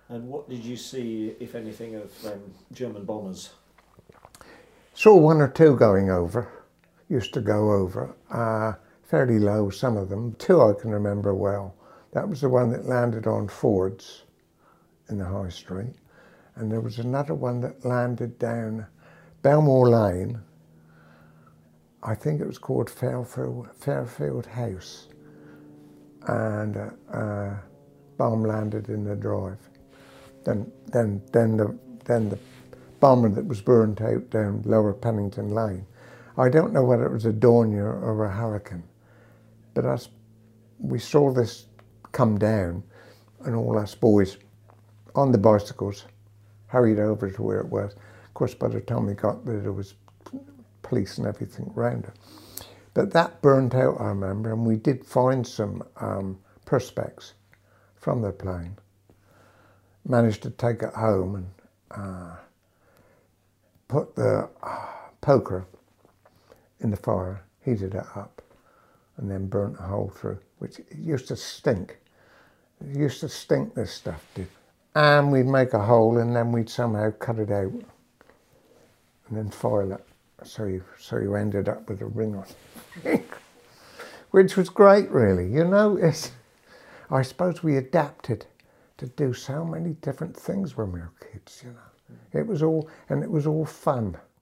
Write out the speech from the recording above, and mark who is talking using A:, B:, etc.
A: And what did you see, if anything, of German bombers?
B: Saw one or two going over, used to go over, fairly low, some of them. Two I can remember well. That was the one that landed on Ford's in the High Street. And there was another one that landed down Belmore Lane. I think it was called Fairfield House. And bomb landed in the drive. Then the bomber that was burnt out down Lower Pennington Lane. I don't know whether it was a Dornier or a Hurricane, but we saw this come down, and all us boys on the bicycles hurried over to where it was. Of course, by the time we got there, there was police and everything around it. But that burnt out, I remember, and we did find some perspex from the plane. Managed to take it home and put the poker in the fire, heated it up, and then burnt a hole through, which used to stink. It used to stink, this stuff did. And we'd make a hole and then we'd somehow cut it out and then foil it. So you ended up with a ring on which was great, really. You know, I suppose we adapted to do so many different things when we were kids, you know. It was all fun.